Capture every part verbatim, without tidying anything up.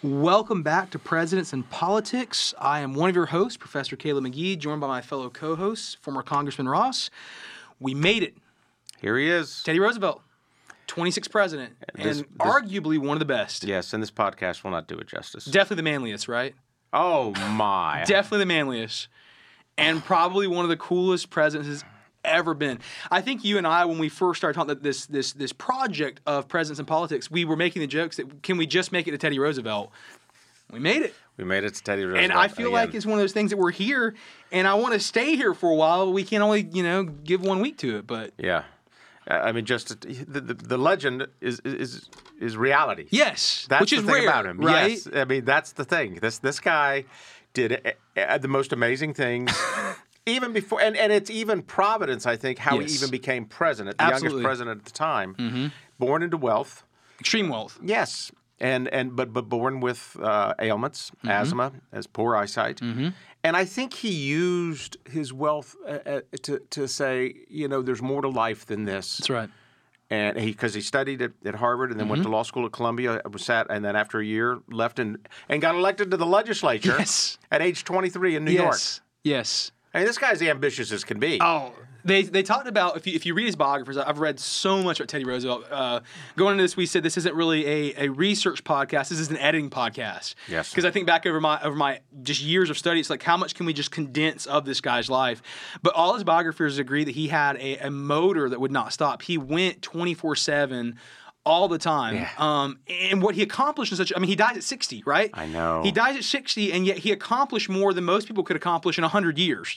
Welcome back to Presidents and Politics. I am one of your hosts, Professor Caleb McGee, joined by my fellow co-hosts, former Congressman Ross. We made it. Here he is. Teddy Roosevelt, twenty-sixth president, This- and this- arguably one of the best. Yes, and this podcast will not do it justice. Definitely the manliest, right? Oh, my. Definitely the manliest. And probably one of the coolest presidents has ever been. I think you and I, when we first started talking about this this this project of Presidents and Politics, we were making the jokes that can we just make it to Teddy Roosevelt? We made it. We made it to Teddy Roosevelt. And I feel again. like it's one of those things that we're here, and I want to stay here for a while. We can only, you know, give one week to it, but Yeah. Uh, I mean, just the, the, the legend is is is reality. yes, That's which the is thing rare, about him. right? Yes. I mean, that's the thing. This this guy did uh, the most amazing things. Even before, and, and it's even Providence, I think, how Yes. he even became president, the Absolutely. youngest president at the time, mm-hmm. born into wealth. Extreme wealth. Yes, and and but but born with uh, ailments, Mm-hmm. asthma, as poor eyesight, mm-hmm. and I think he used his wealth uh, uh, to to say, you know, there's more to life than this. That's right. And he, because he studied at, at Harvard and then went to Mm-hmm. law school at Columbia, was sat, and then after a year left and and got elected to the legislature Yes. at age twenty-three in New York. Yes. Yes. I mean, this guy's ambitious as can be. Oh, they they talked about, if you if you read his biographers, I've read so much about Teddy Roosevelt. Uh, going into this, we said this isn't really a, a research podcast. This is an editing podcast. Yes. Because I think back over my over my just years of study, it's like how much can we just condense of this guy's life? But all his biographers agree that he had a, a motor that would not stop. He went twenty-four seven. All the time. Yeah. Um, and what he accomplished in such, I mean, he dies at sixty, right? I know. He dies at sixty, and yet he accomplished more than most people could accomplish in one hundred years.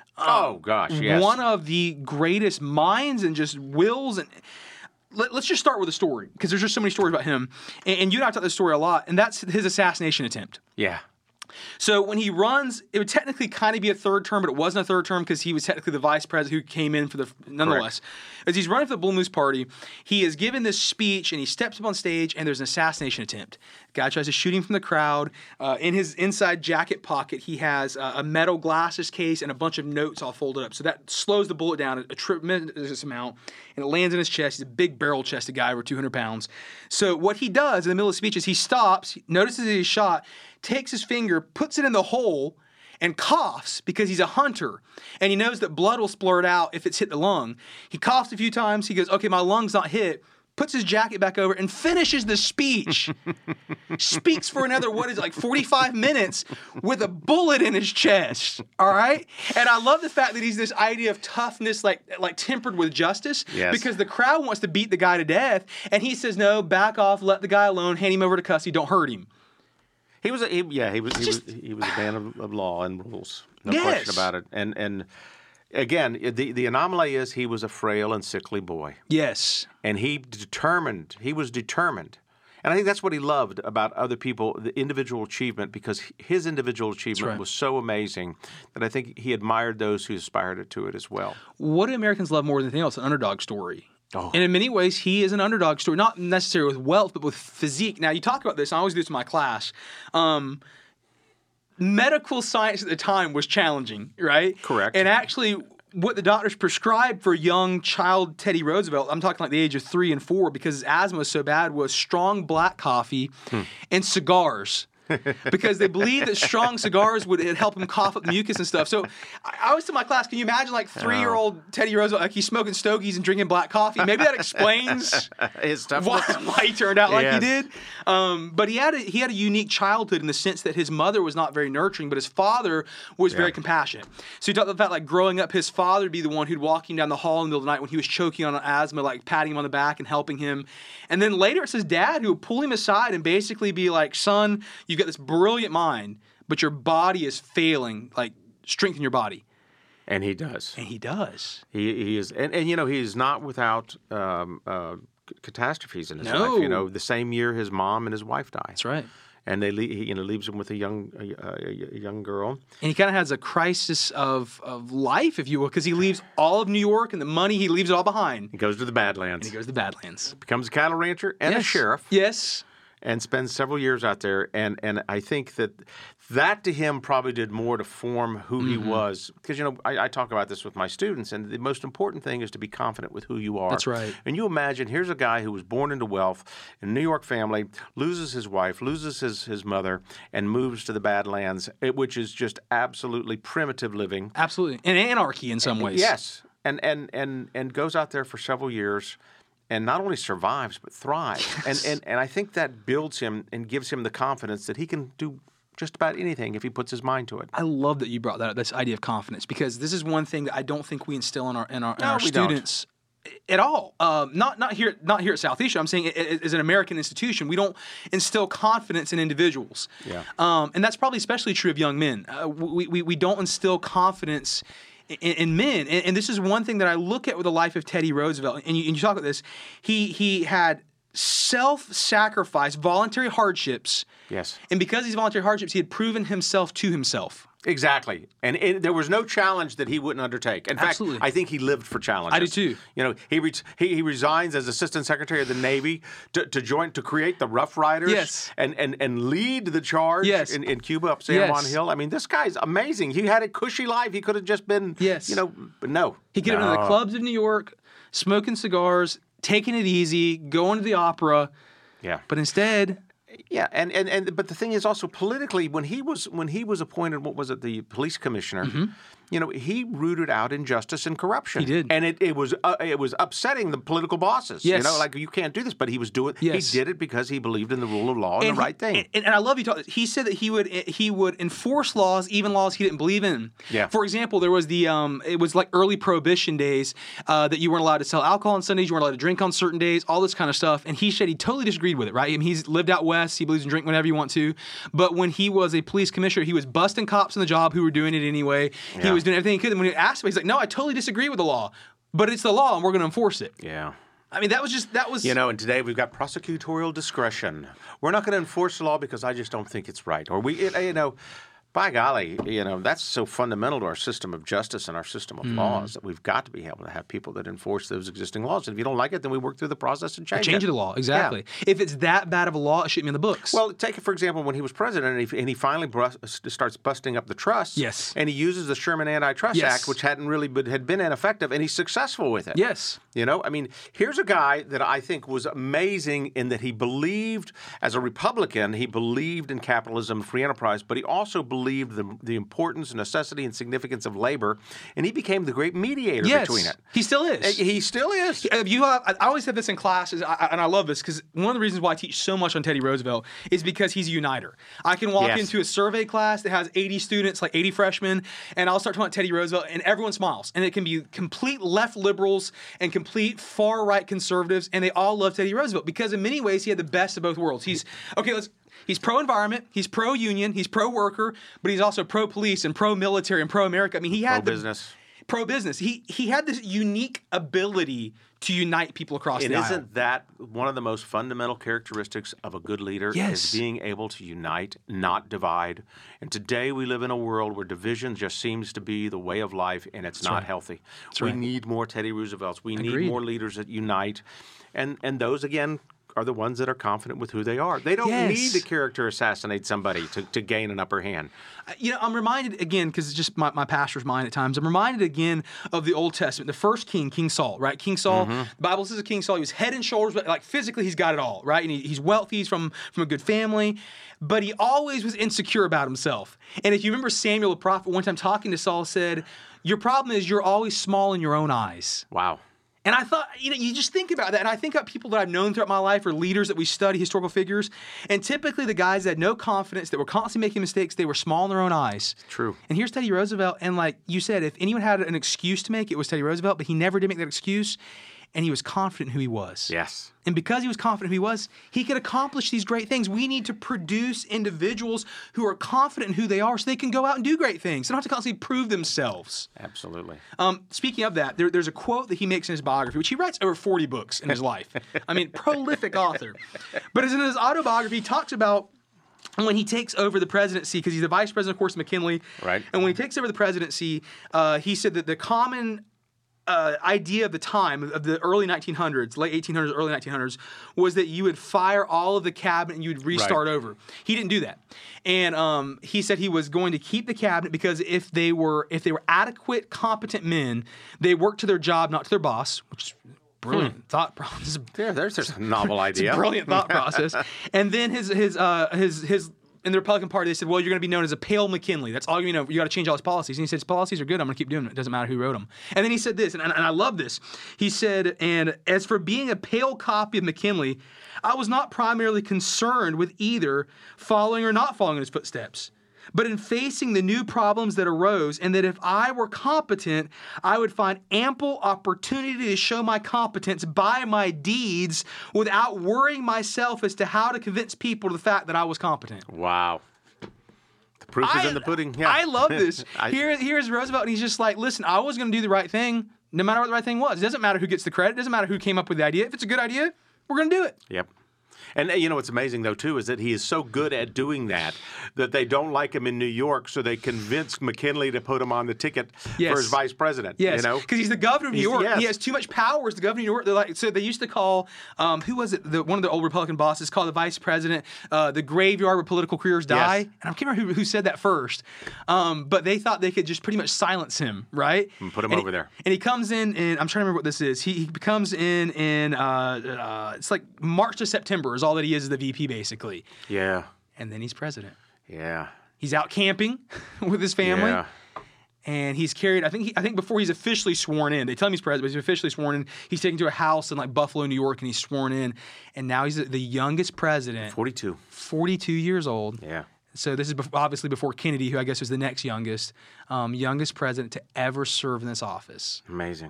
oh gosh, yes. One of the greatest minds and just wills. And let, us just start with a story, because there's just so many stories about him. And, and you and I talked this story a lot, and that's his assassination attempt. yeah. So when he runs, it would technically kind of be a third term, but it wasn't a third term because he was technically the vice president who came in for the, nonetheless. As he's running for the Bull Moose Party, he is given this speech and he steps up on stage and there's an assassination attempt. The guy tries to shoot him from the crowd. Uh, in his inside jacket pocket, he has uh, a metal glasses case and a bunch of notes all folded up. So that slows the bullet down a, a tremendous amount, and it lands in his chest. He's a big barrel-chested guy, over two hundred pounds. So what he does in the middle of the speech is he stops, notices that he's shot, takes his finger, puts it in the hole, and coughs because he's a hunter. And he knows that blood will splurt out if it's hit the lung. He coughs a few times. He goes, okay, my lung's not hit. Puts his jacket back over and finishes the speech. Speaks for another, what is it, like forty-five minutes with a bullet in his chest. All right? And I love the fact that he's this idea of toughness, like like tempered with justice. Yes. Because the crowd wants to beat the guy to death. And he says, no, back off, let the guy alone, hand him over to custody, don't hurt him. He was, a, he, yeah, he was, he Just- was, he was a man of, of law and rules, no Yes. question about it. And and again, the the anomaly is he was a frail and sickly boy, Yes. and he determined, he was determined, and I think that's what he loved about other people, the individual achievement, because his individual achievement right. was so amazing that I think he admired those who aspired to it as well. What do Americans love more than anything else? An underdog story. Oh. And in many ways, he is an underdog story, not necessarily with wealth, but with physique. Now, you talk about this, and I always do this in my class. Um, medical science at the time was challenging, right? Correct. And actually, what the doctors prescribed for young child Teddy Roosevelt, I'm talking like the age of three and four, because his asthma was so bad, was strong black coffee Hmm. and cigars. Because they believed that strong cigars would help him cough up the mucus and stuff. So I, I always tell my class, can you imagine like three-year-old Teddy Roosevelt, like he's smoking stogies and drinking black coffee? Maybe that explains His toughness. why, why he turned out like Yes. he did. Um, but he had a, he had a unique childhood in the sense that his mother was not very nurturing, but his father was very compassionate. So he talked about the fact like growing up, his father would be the one who'd walk him down the hall in the middle of the night when he was choking on asthma, like patting him on the back and helping him. And then later it's his dad who would pull him aside and basically be like, son, you've got this brilliant mind, but your body is failing, like strengthen your body. And he does. And he does. He he is, and, and you know, he's not without um, uh, c- catastrophes in his No. life. You know, the same year his mom and his wife die. That's right. And they, le- he, you know, leaves him with a young, a, a, a young girl. And he kind of has a crisis of, of life, if you will, because he leaves all of New York and the money, he leaves it all behind. He goes to the Badlands. He goes to the Badlands. Becomes a cattle rancher and Yes. a sheriff. Yes. And spends several years out there. And, and I think that that to him probably did more to form who Mm-hmm. he was. Because, you know, I, I talk about this with my students, and the most important thing is to be confident with who you are. That's right. And you imagine, here's a guy who was born into wealth in a New York family, loses his wife, loses his, his mother, and moves to the Badlands, it- which is just absolutely primitive living. Absolutely. And anarchy in some ways. Yes. And, and, and, and goes out there for several years and not only survives, but thrives. And, and, and I think that builds him and gives him the confidence that he can do just about anything if he puts his mind to it. I love that you brought that up, this idea of confidence, because this is one thing that I don't think we instill in our in our, in No, our we don't. students at all. Um, not not here not here at Southeastern. I'm saying it, it, as an American institution, we don't instill confidence in individuals. Yeah. Um, and that's probably especially true of young men. Uh, we, we we don't instill confidence in, in men, and, and this is one thing that I look at with the life of Teddy Roosevelt. And you, and you talk about this. He he had self-sacrifice, voluntary hardships. Yes. And because of these voluntary hardships, he had proven himself to himself. Exactly. And it, there was no challenge that he wouldn't undertake. In Absolutely. fact, I think he lived for challenges. I do too. You know, he re- he, he resigns as Assistant Secretary of the Navy to, to join to create the Rough Riders Yes. and, and, and lead the charge Yes. in, in Cuba up San Yes. Juan Hill. I mean, this guy's amazing. He had a cushy life. He could have just been, Yes. you know, but no. He could have been in the No. clubs of New York, smoking cigars, taking it easy, going to the opera. Yeah. But instead, Yeah, and, and, and but the thing is also politically, when he was when he was appointed, what was it, the police commissioner? You know, he rooted out injustice and corruption. He did. and it, it was uh, it was upsetting the political bosses. Yes. You know, like you can't do this, but he was doing. Yes. He did it because he believed in the rule of law and, and the he- right thing. And, and I love you talk. He said that he would he would enforce laws, even laws he didn't believe in. Yeah. For example, there was the um, it was like early Prohibition days uh, that you weren't allowed to sell alcohol on Sundays, you weren't allowed to drink on certain days, all this kind of stuff. And he said he totally disagreed with it. Right? I mean, he's lived out west. He believes in drink whenever you want to. But when he was a police commissioner, he was busting cops on the job who were doing it anyway. He Yeah. was doing everything he could. And when he asked him, he's like, "No, I totally disagree with the law, but it's the law, and we're going to enforce it." yeah. I mean, that was just that was. You know, and today we've got prosecutorial discretion. We're not going to enforce the law because I just don't think it's right. Or we, it, you know, by golly, you know, that's so fundamental to our system of justice and our system of Hmm. laws that we've got to be able to have people that enforce those existing laws. And if you don't like it, then we work through the process and change, change it. the law exactly. If it's that bad of a law, it shouldn't be in the books. Well, take it for example when he was president and he, and he finally brus- starts busting up the trusts. Yes. And he uses the Sherman Antitrust Yes. Act, which hadn't really been, had been ineffective, and he's successful with it. yes. You know, I mean, here's a guy that I think was amazing in that he believed, as a Republican, he believed in capitalism, free enterprise, but he also believed the, the importance, necessity, and significance of labor, and he became the great mediator Yes, between it. he still is. He still is. If you have, I always have this in classes, I, I- and I love this because one of the reasons why I teach so much on Teddy Roosevelt is because he's a uniter. I can walk Yes. into a survey class that has eighty students, like eighty freshmen, and I'll start talking about Teddy Roosevelt, and everyone smiles. And it can be complete left liberals and complete far right conservatives, and they all love Teddy Roosevelt because in many ways he had the best of both worlds. He's okay. Let's. He's pro-environment, he's pro-union, he's pro-worker, but he's also pro-police and pro-military and pro-America. I mean, he had the- Pro-business. pro-business. He he had this unique ability to unite people across And the isn't aisle. that one of the most fundamental characteristics of a good leader? Yes. Is being able to unite, not divide. And today we live in a world where division just seems to be the way of life, and it's not right. healthy. we right. need more Teddy Roosevelts. We Agreed. need more leaders that unite. And and those again are the ones that are confident with who they are. They don't Yes. need to character assassinate somebody to, to gain an upper hand. You know, I'm reminded again, because it's just my, my pastor's mind at times, I'm reminded again of the Old Testament, the first king, King Saul, right? King Saul, Mm-hmm. the Bible says of King Saul, he was head and shoulders, but like physically he's got it all, right? And he, he's wealthy, he's from, from a good family, but he always was insecure about himself. And if you remember Samuel the prophet, one time talking to Saul said, your problem is you're always small in your own eyes. Wow. And I thought, you know, you just think about that. And I think about people that I've known throughout my life or leaders that we study, historical figures. And typically the guys that had no confidence, that were constantly making mistakes, they were small in their own eyes. True. And here's Teddy Roosevelt. And like you said, if anyone had an excuse to make, it was Teddy Roosevelt. But he never did make that excuse. And he was confident in who he was. Yes. And because he was confident in who he was, he could accomplish these great things. We need to produce individuals who are confident in who they are so they can go out and do great things. They don't have to constantly prove themselves. Absolutely. Um, speaking of that, there, there's a quote that he makes in his biography, which he writes over forty books in his life. I mean, prolific author. But as in his autobiography, he talks about when he takes over the presidency, because he's the vice president, of course, McKinley. Right. And when he takes over the presidency, uh, he said that the common uh, idea of the time of the early nineteen hundreds, late eighteen hundreds, early nineteen hundreds, was that you would fire all of the cabinet and you would restart Right. over. He didn't do that, and um, he said he was going to keep the cabinet because if they were if they were adequate, competent men, they worked to their job, not to their boss, which is brilliant Hmm. thought process. Yeah, there's just a novel idea. It's a brilliant thought process. And then his his uh, his his in the Republican Party, they said, well, you're going to be known as a pale McKinley. That's all you know. You got to change all his policies. And he said, his policies are good. I'm going to keep doing them. It doesn't matter who wrote them. And then he said this, and, and I love this. He said, and as for being a pale copy of McKinley, I was not primarily concerned with either following or not following in his footsteps, but in facing the new problems that arose, and that if I were competent, I would find ample opportunity to show my competence by my deeds without worrying myself as to how to convince people of the fact that I was competent. Wow. The proof is I, in the pudding. Yeah. I love this. I- Here, here's Roosevelt, and he's just like, listen, I was going to do the right thing, no matter what the right thing was. It doesn't matter who gets the credit. It doesn't matter who came up with the idea. If it's a good idea, we're going to do it. Yep. And uh, you know what's amazing though too is that he is so good at doing that that they don't like him in New York, so they convince McKinley to put him on the ticket Yes. for his vice president. Yes, You know, because he's the governor of New He's- York. yes. He has too much power as the governor of New York. They're like, so they used to call, um, who was it? The, one of the old Republican bosses called the vice president uh, the graveyard where political careers die. Yes. And I can't remember who, who said that first. Um, but they thought they could just pretty much silence him, right? And put him And over he- there. And he comes in, and I'm trying to remember what this is. He, he comes in in uh, uh, it's like March to September is all that he is as the V P basically, yeah, and then he's president. yeah, He's out camping with his family. yeah. And he's carried. I think. He, I think before he's officially sworn in, they tell him he's president, but he's officially sworn in. He's taken to a house in like Buffalo, New York, and he's sworn in. And now he's the youngest president, forty-two. forty-two years old. Yeah. So this is bef- obviously before Kennedy, who I guess was the next youngest, um, youngest president to ever serve in this office. Amazing.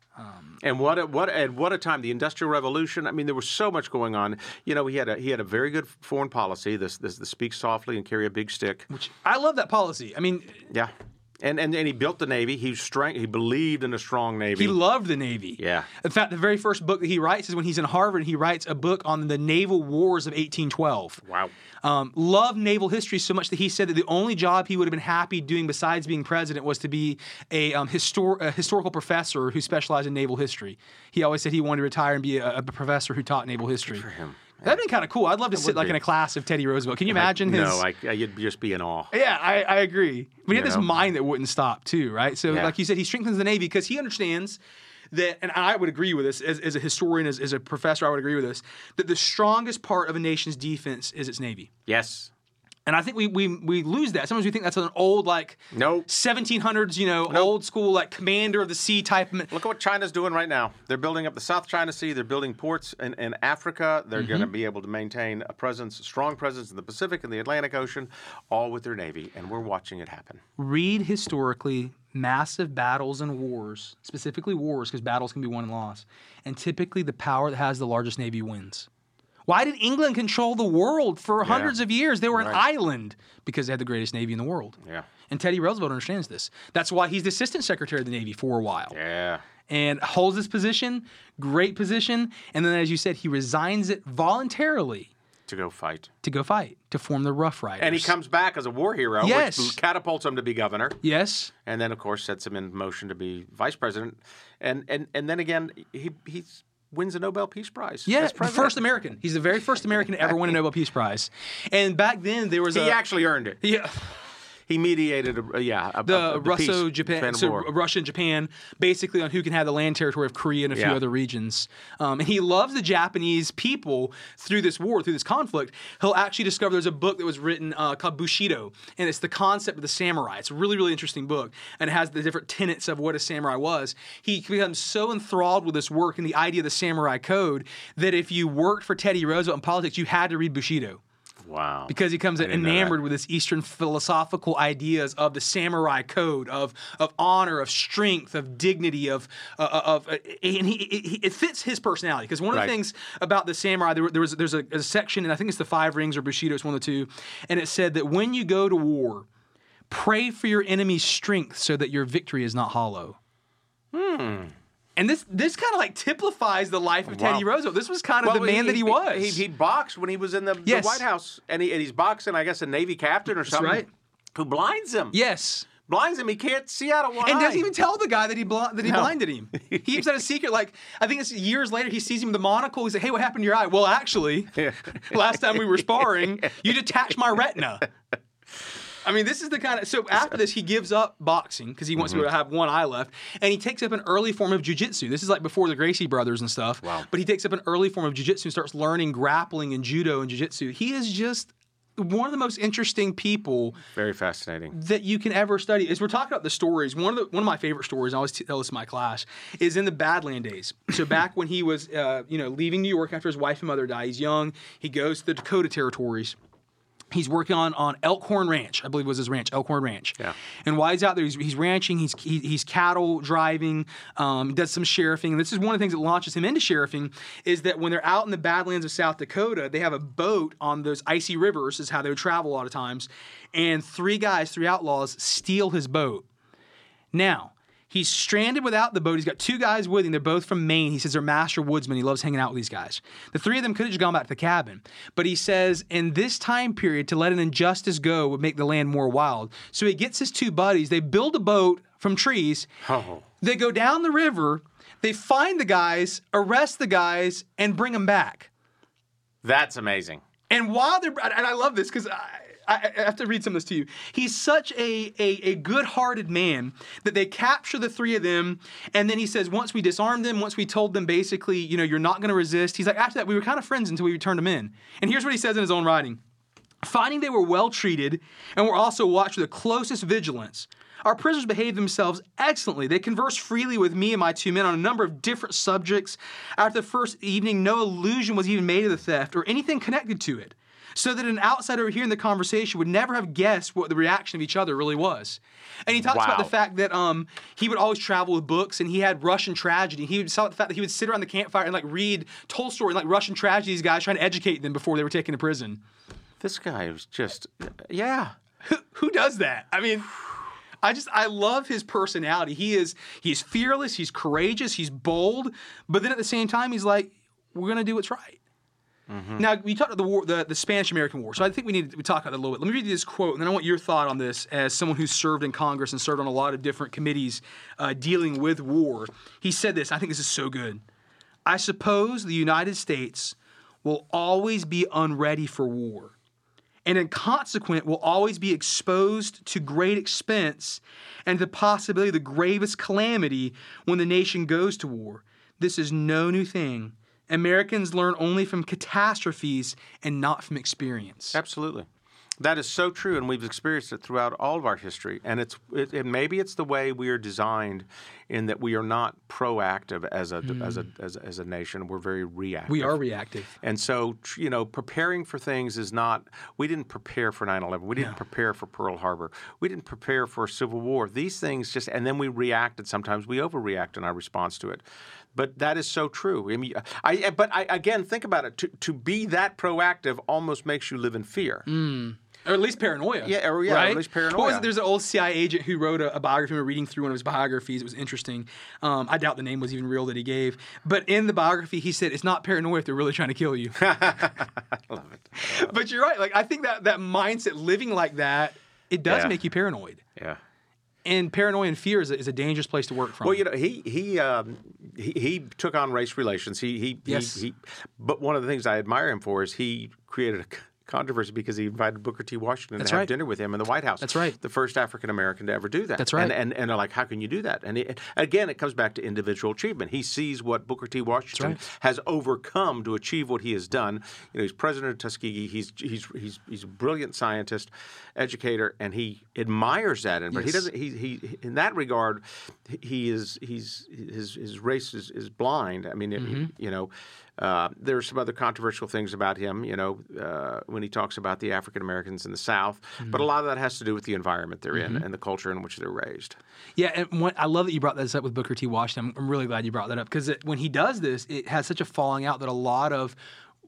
and what a, what and what a time! The Industrial Revolution. I mean, there was so much going on. You know, he had a he had a very good foreign policy. This this the speak softly and carry a big stick. Which I love that policy. I mean, Yeah, and and, and he built the Navy. He strength. He believed in a strong Navy. he loved the Navy. Yeah. In fact, the very first book that he writes is when he's in Harvard. He writes a book on the naval wars of eighteen twelve. Wow. Um, loved naval history so much that he said that the only job he would have been happy doing besides being president was to be a, um, histor- a historical professor who specialized in naval history. He always said he wanted to retire and be a, a professor who taught naval history. for him. That'd been kind of cool. I'd love to sit would like be. in a class of Teddy Roosevelt. Can you imagine his? No, I, I, you'd just be in awe. Yeah, I, I agree. But he had You this know? mind that wouldn't stop too, right? So, Yeah. like you said, he strengthens the Navy because he understands that, and I would agree with this as, as a historian, as, as a professor, I would agree with this, that the strongest part of a nation's defense is its Navy. Yes. And I think we we we lose that. Sometimes we think that's an old like Nope. seventeen hundreds, you know, Nope. old school like commander of the sea type. Look at what China's doing right now. They're building up the South China Sea. They're building ports in, in Africa. They're Mm-hmm. going to be able to maintain a presence, a strong presence in the Pacific and the Atlantic Ocean, all with their Navy. And we're watching it happen. Read historically massive battles and wars, specifically wars, because battles can be won and lost. And typically the power that has the largest navy wins. Why did England control the world for hundreds of years? They were an Right. island because they had the greatest navy in the world. Yeah. And Teddy Roosevelt understands this. That's why he's the assistant secretary of the Navy for a while. Yeah. And holds this position, great position. And then, as you said, he resigns it voluntarily To go fight. to go fight, to form the Rough Riders. And he comes back as a war hero, Yes. which catapults him to be governor. Yes. And then, of course, sets him in motion to be vice president. And and, and then again, he he's wins the Nobel Peace Prize. Yeah, as the president. first American. He's the very first American to ever win a Nobel Peace Prize. And back then, there was He a... actually earned it. Yeah. He mediated, a, yeah, a, the a, a Russo peace, Japan, Japan so War. Russia and Japan, basically on who can have the land territory of Korea and a few Yeah. other regions. Um, and he loves the Japanese people through this war, through this conflict. He'll actually discover there's a book that was written uh, called Bushido, and it's the concept of the samurai. It's a really, really interesting book, and it has the different tenets of what a samurai was. He becomes so enthralled with this work and the idea of the samurai code that if you worked for Teddy Roosevelt in politics, you had to read Bushido. Wow. Because he comes I didn't know enamored that. with this Eastern philosophical ideas of the samurai code, of of honor, of strength, of dignity, of uh, of, uh, and he, he it fits his personality. Because one of Right. the things about the samurai, there, there was there's a, a section, and I think it's the Five Rings or Bushido, it's one of the two, and it said that when you go to war, pray for your enemy's strength so that your victory is not hollow. Hmm. And this this kind of like typifies the life of Wow. Teddy Roosevelt. This was kind of the man that he was. He, he boxed when he was in the, Yes. the White House, and, he, and he's boxing, I guess, a Navy captain or something right. who blinds him. yes. blinds him. He can't see out of one And eye. doesn't even tell the guy that he bl- that he No. blinded him. He keeps that a secret. Like, I think it's years later, he sees him with the monocle. He's like, hey, what happened to your eye? Well, actually, last time we were sparring, you detached my retina. I mean, this is the kind of... So after this, he gives up boxing because he wants mm-hmm. to be able to have one eye left. And he takes up an early form of jiu-jitsu. This is like before the Gracie brothers and stuff. Wow. But he takes up an early form of jiu-jitsu and starts learning grappling and judo and jiu-jitsu. He is just one of the most interesting people... Very fascinating. ...that you can ever study. As we're talking about the stories, one of the one of my favorite stories, I always tell this to my class, is in the Badland days. So back when he was, uh, you know, leaving New York after his wife and mother died, he's young. He goes to the Dakota Territories. He's working on, on Elkhorn Ranch, I believe was his ranch, Elkhorn Ranch. Yeah. And while he's out there, he's, he's ranching, he's he, he's cattle driving, um, does some sheriffing. And this is one of the things that launches him into sheriffing is that when they're out in the Badlands of South Dakota, they have a boat on those icy rivers, is how they would travel a lot of times. And three guys, three outlaws, steal his boat. Now, he's stranded without the boat. He's got two guys with him. They're both from Maine. He says they're master woodsmen. He loves hanging out with these guys. The three of them could have just gone back to the cabin. But he says in this time period, to let an injustice go would make the land more wild. So he gets his two buddies. They build a boat from trees. Oh. They go down the river. They find the guys, arrest the guys, and bring them back. That's amazing. And while they're... And I love this because... I, I have to read some of this to you. He's such a, a, a good-hearted man that they capture the three of them, and then he says, once we disarmed them, once we told them basically, you know, you're not going to resist, he's like, after that, we were kind of friends until we turned them in. And here's what he says in his own writing. Finding they were well-treated and were also watched with the closest vigilance, our prisoners behaved themselves excellently. They conversed freely with me and my two men on a number of different subjects. After the first evening, no allusion was even made to the theft or anything connected to it, so that an outsider hearing the conversation would never have guessed what the reaction of each other really was. And he talks Wow. about the fact that um, he would always travel with books, and he had Russian tragedy. He would talk about the fact that he would sit around the campfire and like read Tolstoy and like Russian tragedy, these guys trying to educate them before they were taken to prison. This guy was just, yeah. Who, who does that? I mean, I just, I love his personality. He is, he's fearless, he's courageous, he's bold, but then at the same time, he's like, we're going to do what's right. Mm-hmm. Now, we talked about the war, the, the Spanish-American War, so I think we need to talk about that a little bit. Let me read you this quote, and then I want your thought on this as someone who's served in Congress and served on a lot of different committees uh, dealing with war. He said this, I think this is so good. I suppose the United States will always be unready for war, and in consequence will always be exposed to great expense and the possibility of the gravest calamity when the nation goes to war. This is no new thing. Americans learn only from catastrophes and not from experience. Absolutely. That is so true, and we've experienced it throughout all of our history. And it's it, and maybe it's the way we are designed, in that we are not proactive as a mm. as a as, as a nation. We're very reactive. We are reactive. And so, you know, preparing for things is not. We didn't prepare for nine eleven. We didn't no. prepare for Pearl Harbor. We didn't prepare for a Civil War. These things just, and then we reacted. Sometimes we overreact in our response to it. But that is so true. I mean, I but I again think about it. To to be that proactive almost makes you live in fear. Mm. Or at least paranoia. Yeah, or, yeah right? or at least paranoia. What was it? There's an old C I A agent who wrote a, a biography. We were reading through one of his biographies. It was interesting. Um, I doubt the name was even real that he gave. But in the biography, he said, it's not paranoia if they're really trying to kill you. I love it. I love but you're right. Like I think that, that mindset, living like that, it does yeah. make you paranoid. Yeah. And paranoia and fear is a, is a dangerous place to work from. Well, you know, he he um, he, he took on race relations. He he, yes. he he. But one of the things I admire him for is he created a controversy because he invited Booker T. Washington That's to have right. dinner with him in the White House. That's right. The first African American to ever do that. That's right. And and, and they're like, how can you do that? And it, again, it comes back to individual achievement. He sees what Booker T. Washington right. has overcome to achieve what he has done. You know, he's president of Tuskegee. He's he's he's he's a brilliant scientist, educator, and he admires that. And but yes. he doesn't. He he in that regard, he is he's his his race is, is blind. I mean, mm-hmm. it, you know. Uh, there are some other controversial things about him, you know, uh, when he talks about the African Americans in the South. Mm-hmm. But a lot of that has to do with the environment they're mm-hmm. in and the culture in which they're raised. Yeah, and what, I love that you brought this up with Booker T. Washington. I'm, I'm really glad you brought that up because when he does this, it has such a falling out that a lot of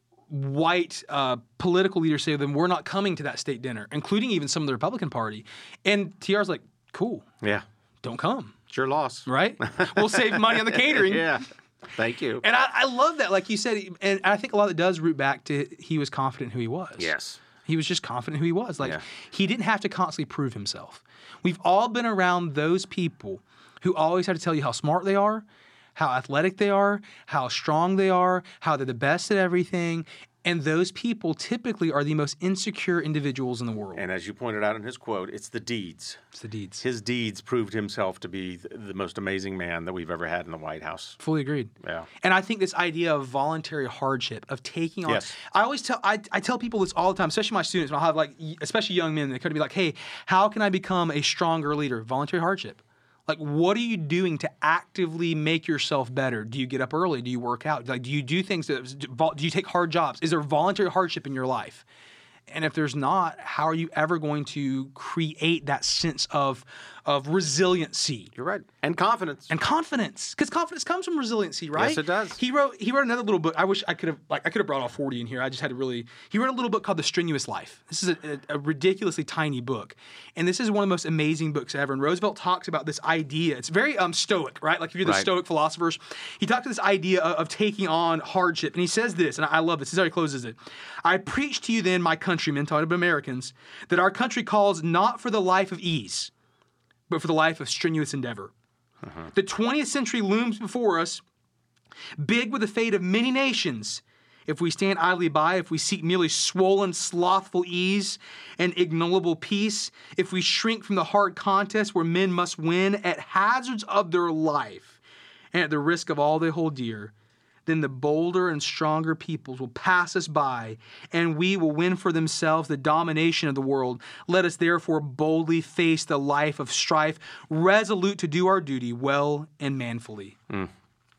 white uh, political leaders say then we're not coming to that state dinner, including even some of the Republican Party. And T R's like, cool. Yeah. Don't come. It's your loss. Right? We'll save money on the catering. Yeah. Thank you. And I, I love that, like you said, and I think a lot of it does root back to he was confident in who he was. Yes. He was just confident who he was. Like Yeah. he didn't have to constantly prove himself. We've all been around those people who always have to tell you how smart they are, how athletic they are, how strong they are, how they're the best at everything. And those people typically are the most insecure individuals in the world. And as you pointed out in his quote, it's the deeds. It's the deeds. His deeds proved himself to be th- the most amazing man that we've ever had in the White House. Fully agreed. Yeah. And I think this idea of voluntary hardship, of taking on, Yes. I always tell, I, I tell people this all the time, especially my students, when I'll have like, y- especially young men, they come to be like, hey, how can I become a stronger leader? Voluntary hardship. Like, what are you doing to actively make yourself better? Do you get up early? Do you work out? Like, do you do things that, do you take hard jobs? Is there voluntary hardship in your life? And if there's not, how are you ever going to create that sense of of resiliency? You're right. And confidence. And confidence, because confidence comes from resiliency, right? Yes, it does. He wrote he wrote another little book. I wish I could have like I could have brought all forty in here. I just had to really. He wrote a little book called The Strenuous Life. This is a, a, a ridiculously tiny book, and this is one of the most amazing books ever. And Roosevelt talks about this idea. It's very um stoic, right? Like if you're the Right. Stoic philosophers, he talks to this idea of, of taking on hardship, and he says this, and I, I love this. This is how he closes it. I preach to you then, my countrymen, talking about Americans, that our country calls not for the life of ease, but for the life of strenuous endeavor. Uh-huh. The twentieth century looms before us, big with the fate of many nations. If we stand idly by, if we seek merely swollen, slothful ease and ignoble peace, if we shrink from the hard contest where men must win at hazards of their life and at the risk of all they hold dear, then the bolder and stronger peoples will pass us by, and we will win for themselves the domination of the world. Let us therefore boldly face the life of strife, resolute to do our duty well and manfully. Mm.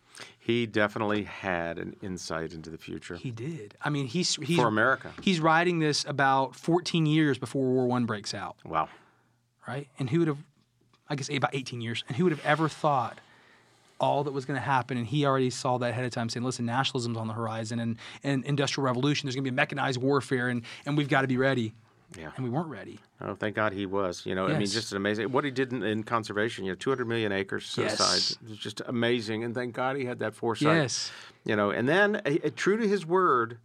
He definitely had an insight into the future. He did. I mean, he's, he's For America. He's writing this about fourteen years before World War One breaks out, Wow. right? And who would have, I guess, about eighteen years, and who would have ever thought all that was going to happen? And he already saw that ahead of time, saying, listen, nationalism's on the horizon, and, and industrial revolution, there's going to be mechanized warfare, and, and we've got to be ready. Yeah. And we weren't ready. Oh, thank God he was. You know, I mean, Yes. just an amazing. What he did in, in conservation, you know, two hundred million acres set Yes. aside. It was just amazing. And thank God he had that foresight. Yes. You know, and then, uh, uh, true to his word,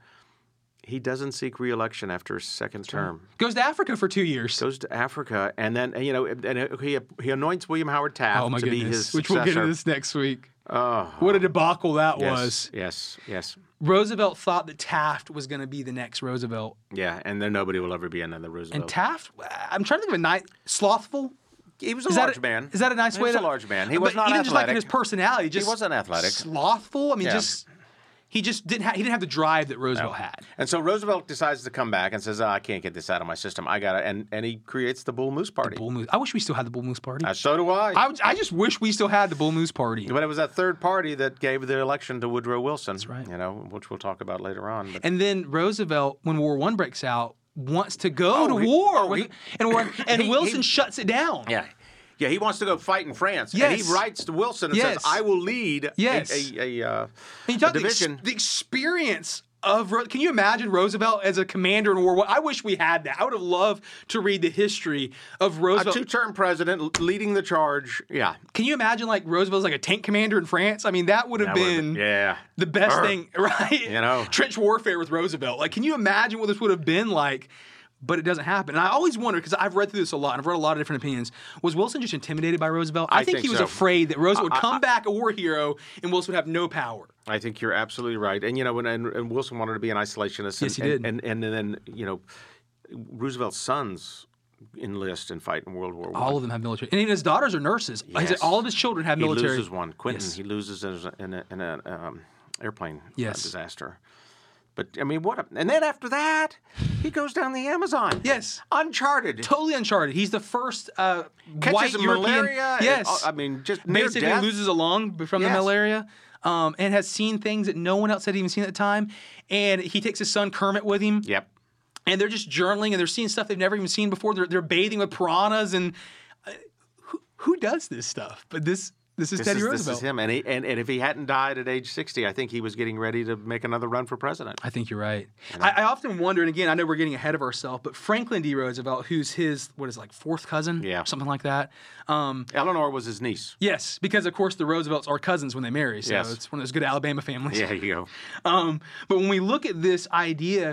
he doesn't seek re-election after his second term. Goes to Africa for two years. Goes to Africa, and then, you know, and uh, he he anoints William Howard Taft oh, my to goodness. be his Which we'll get successor. into this next week. Oh, What a debacle that yes, was. Yes, yes. Roosevelt thought that Taft was going to be the next Roosevelt. Yeah, and then nobody will ever be another Roosevelt. And Taft, I'm trying to think of a nice, slothful. he was a Is that large a, man. Is that a nice he way was to? a large man. He but was not even athletic. just like in his personality, just wasn't athletic. slothful. I mean, Yeah. just he just didn't. Ha- he didn't have the drive that Roosevelt had. And so Roosevelt decides to come back and says, oh, I can't get this out of my system. I got to, and, and he creates the Bull Moose Party. Bull Moose. I wish we still had the Bull Moose Party. Uh, so do I. I, would- I just wish we still had the Bull Moose Party. But it was that third party that gave the election to Woodrow Wilson. That's right. You know, which we'll talk about later on. But And then Roosevelt, when World War One breaks out, wants to go Oh, to he- war, oh, with- he- and, war- and he- Wilson he- shuts it down. yeah. Yeah, he wants to go fight in France. And Yes. he writes to Wilson and Yes. says, I will lead Yes. a, a, a, uh, And you a talk the, ex- division. the experience of. Ro- Can you imagine Roosevelt as a commander in World War One? I wish we had that. I would have loved to read the history of A Roosevelt. two-term president l- leading the charge. Yeah. Can you imagine like Roosevelt's like a tank commander in France? I mean, that would have That would've been yeah. the best Urgh. thing, right? You know. Trench warfare with Roosevelt. Like, can you imagine what this would have been like? But it doesn't happen. And I always wonder, because I've read through this a lot, and I've read a lot of different opinions, was Wilson just intimidated by Roosevelt? I, I think, think he was so. afraid that Roosevelt would I- come I- back a war hero and Wilson would have no power. I think you're absolutely right. And, you know, when, and, and Wilson wanted to be an isolationist. And, Yes, he did. And, and, and then, you know, Roosevelt's sons enlist and fight in World War One. All of them have military. And even his daughters are nurses. Like I said, Yes. all of his children have He military. loses one. Quentin, Yes. he loses in a, in a, in a um, airplane uh, Yes. disaster. But, I mean, what a... And then after that, he goes down the Amazon. Yes. Uncharted. Totally uncharted. He's the first uh, Catches white European. malaria. and- Yes. I mean, just near Basically death. loses a lung from Yes. the malaria, um, and has seen things that no one else had even seen at the time. And he takes his son Kermit with him, Yep. and they're just journaling, and they're seeing stuff they've never even seen before. They're, they're bathing with piranhas, and uh, who, who does this stuff? But this this is This Teddy is, this Roosevelt. is him. And, he, and, and if he hadn't died at age sixty, I think he was getting ready to make another run for president. I think you're right. I, I often wonder, and again, I know we're getting ahead of ourselves, but Franklin D. Roosevelt, who's his, what is it, like fourth cousin? Yeah. Something like that. Um, Eleanor was his niece. yes, because of course the Roosevelts are cousins when they marry, so Yes. it's one of those good Alabama families. Yeah, you go. Um, but when we look at this idea,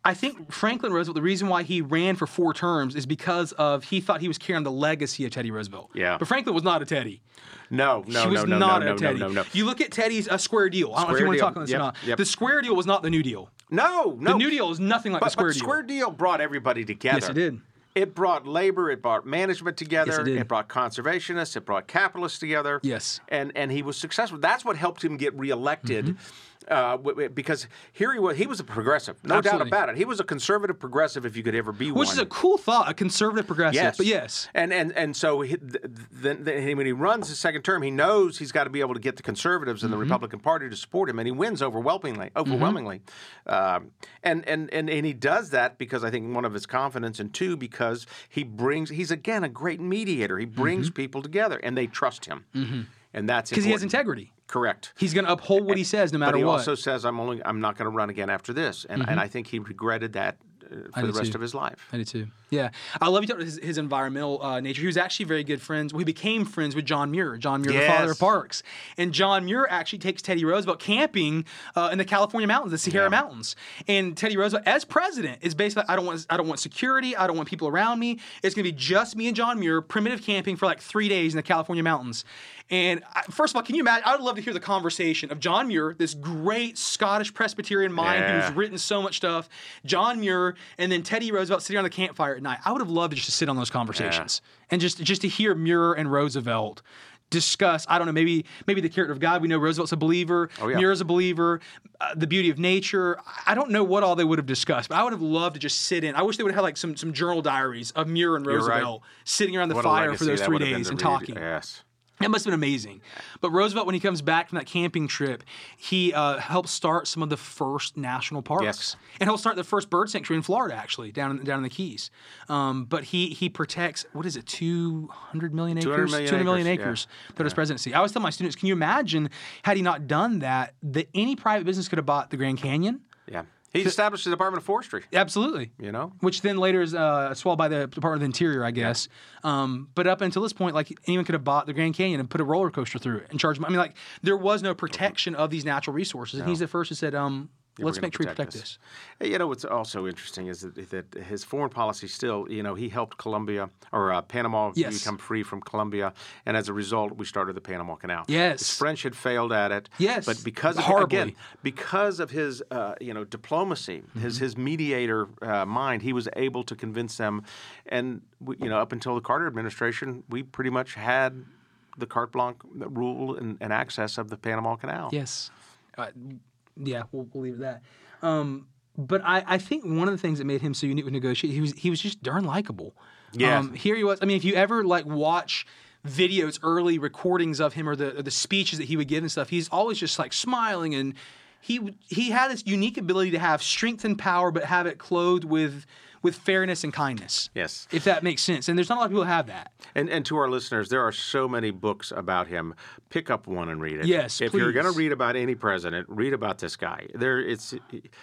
I think Franklin Roosevelt, the reason why he ran for four terms is because of he thought he was carrying the legacy of Teddy Roosevelt. Yeah. But Franklin was not a Teddy. No, no, He was no, no, not no, a Teddy. no, no, no. You look at Teddy's uh, Square Deal. I don't know if Square you want to Deal. talk on this Yep, or not. yep. The Square Deal was not the New Deal. No, no. The New Deal is nothing like but, the Square but Deal. Square Deal brought everybody together. Yes, it did. It brought labor, it brought management together, Yes, it did. brought conservationists, it brought capitalists together. Yes. And and he was successful. That's what helped him get reelected. Mm-hmm. Uh, w- w- because here he was, he was a progressive, no Absolutely. doubt about it. He was a conservative progressive if you could ever be Which one. is a cool thought, a conservative progressive. Yes. But yes. And and and so he, th- then then when he runs his second term, he knows he's got to be able to get the conservatives and the Republican Party to support him, and he wins overwhelmingly. Overwhelmingly, um, and and and and he does that because I think one of his confidence, and two because he brings. He's again a great mediator. He brings people together, and they trust him, and that's Because he has important. integrity. Correct. He's going to uphold what he says no matter But he what. also says, "I'm only. I'm not going to run again after this," and and I think he regretted that uh, for do the rest too. of his life. I do too. Yeah. I love you talking about his, his environmental uh, nature. He was actually very good friends. Well, he became friends with John Muir. John Muir, the father Yes. of Parks. And John Muir actually takes Teddy Roosevelt camping uh, in the California mountains, the Sierra Yeah. Mountains. And Teddy Roosevelt, as president, is basically, I don't want I don't want security. I don't want people around me. It's going to be just me and John Muir, primitive camping for like three days in the California mountains. And I, first of all, can you imagine? I would love to hear the conversation of John Muir, this great Scottish Presbyterian mind Yeah. who's written so much stuff, John Muir, and then Teddy Roosevelt sitting on the campfire at night. I would have loved to just sit on those conversations and just just to hear Muir and Roosevelt discuss. I don't know, maybe maybe the character of God. We know Roosevelt's a believer. Oh, yeah. Muir's a believer. Uh, the beauty of nature. I don't know what all they would have discussed, but I would have loved to just sit in. I wish they would have had like some some journal diaries of Muir and You're right. Roosevelt sitting around the What a fire for legacy those that three would have been days to and read. talking. Yes. That must have been amazing. But Roosevelt, when he comes back from that camping trip, he uh, helped start some of the first national parks. Yes. And helped start the first bird sanctuary in Florida, actually, down in, down in the Keys. Um, but he he protects, what is it, two hundred million acres? two hundred million two hundred million acres, acres yeah. throughout his presidency. I always tell my students, can you imagine, had he not done that, that any private business could have bought the Grand Canyon? Yeah. He established the Department of Forestry. Absolutely. You know? Which then later is uh, swallowed by the Department of the Interior, I guess. Um, but up until this point, like anyone could have bought the Grand Canyon and put a roller coaster through it and charge. I mean, like there was no protection of these natural resources, and he's the first who said, um, We're "Let's gonna make sure we protect this." You know what's also interesting is that, that his foreign policy still, you know, he helped Colombia or uh, Panama Yes. become free from Colombia, and as a result, we started the Panama Canal. Yes. the French had failed at it. Yes. but because of, Horribly. again, because of his, uh, you know, diplomacy, his his mediator uh, mind, he was able to convince them, and we, you know, up until the Carter administration, we pretty much had the carte blanche rule and, and access of the Panama Canal. Yes. Uh, yeah, we'll, we'll leave it at that. Um, but I, I think one of the things that made him so unique with negotiating, he was he was just darn likable. Yeah. Um, here he was. I mean, if you ever like watch videos, early recordings of him or the or the speeches that he would give and stuff, he's always just like smiling, and he would- he had this unique ability to have strength and power, but have it clothed with with fairness and kindness. Yes. If that makes sense. And there's not a lot of people who have that. And and to our listeners, there are so many books about him. Pick up one and read it. Yes, If you're going to please. read about any president, read about this guy. There, it's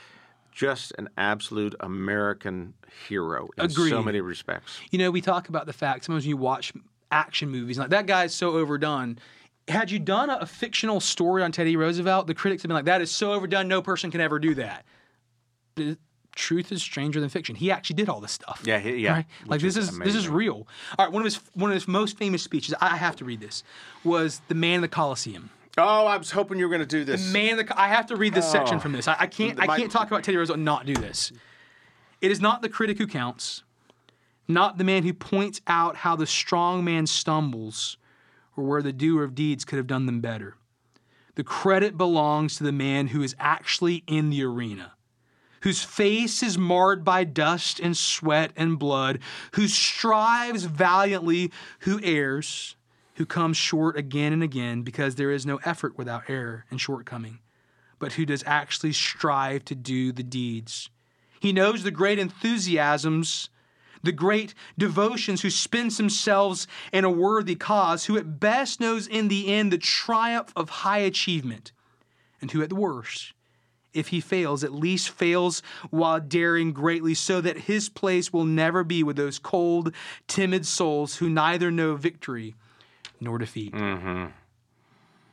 just an absolute American hero in so Agreed. many respects. You know, we talk about the fact sometimes when you watch action movies, like that guy's so overdone. Had you done a, a fictional story on Teddy Roosevelt, the critics have been like, that is so overdone, no person can ever do that. But truth is stranger than fiction. He actually did all this stuff. Yeah, he- yeah, Right? Like which this is is this is amazing. real. All right, one of his one of his most famous speeches, I have to read this, was The Man in the Coliseum. Oh, I was hoping you were going to do this. Man, in the, Co- I have to read this section Oh. from this. I, I can't I My- can't talk about Teddy Roosevelt and not do this. It is not the critic who counts, not the man who points out how the strong man stumbles, or where the doer of deeds could have done them better. The credit belongs to the man who is actually in the arena, whose face is marred by dust and sweat and blood, who strives valiantly, who errs, who comes short again and again, because there is no effort without error and shortcoming, but who does actually strive to do the deeds. He knows the great enthusiasms, the great devotions, who spends themselves in a worthy cause, who at best knows in the end the triumph of high achievement, and who at the worst, if he fails, at least fails while daring greatly, so that his place will never be with those cold, timid souls who neither know victory nor defeat.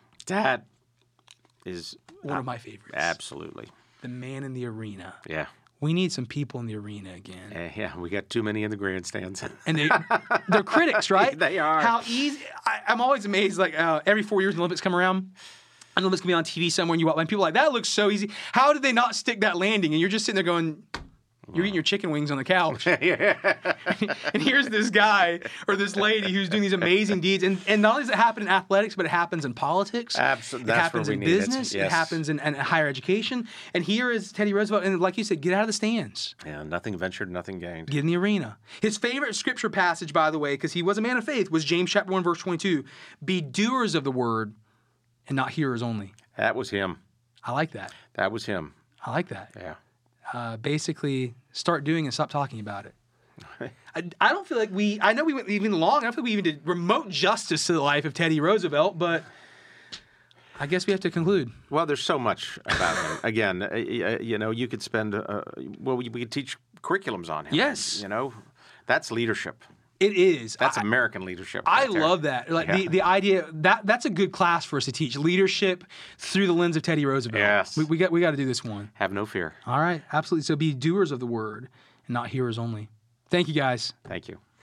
That is One of my favorites. absolutely. The Man in the Arena. Yeah. we need some people in the arena again. Uh, yeah, we got too many in the grandstands. And they, they're critics, right? They are. How easy. I, I'm always amazed, like, uh, every four years the Olympics come around, an Olympics can be on T V somewhere, and you watch, and people are like, that looks so easy. How did they not stick that landing? And you're just sitting there going, you're eating your chicken wings on the couch. And here's this guy or this lady who's doing these amazing deeds. And, and not only does it happen in athletics, but it happens in politics. Absolutely. It That's happens where in we need business. it. Yes. It happens in, in higher education. And here is Teddy Roosevelt. And like you said, get out of the stands. Yeah, nothing ventured, nothing gained. Get in the arena. His favorite scripture passage, by the way, because he was a man of faith, was James chapter one, verse twenty-two. Be doers of the word and not hearers only. That was him. I like that. That was him. I like that. Yeah. Uh, basically, start doing and stop talking about it. I, I don't feel like we, I know we went even long, I don't feel like we even did remote justice to the life of Teddy Roosevelt, but I guess we have to conclude. Well, there's so much about him. Again, uh, you know, you could spend, uh, well, we could teach curriculums on him. Yes. You know, that's leadership. It is. That's I, American leadership. I right there. love that. Like Yeah. the, the idea that that's a good class for us to teach leadership through the lens of Teddy Roosevelt. Yes. We, we got we got to do this one. Have no fear. All right. Absolutely. So be doers of the word and not hearers only. Thank you, guys. Thank you.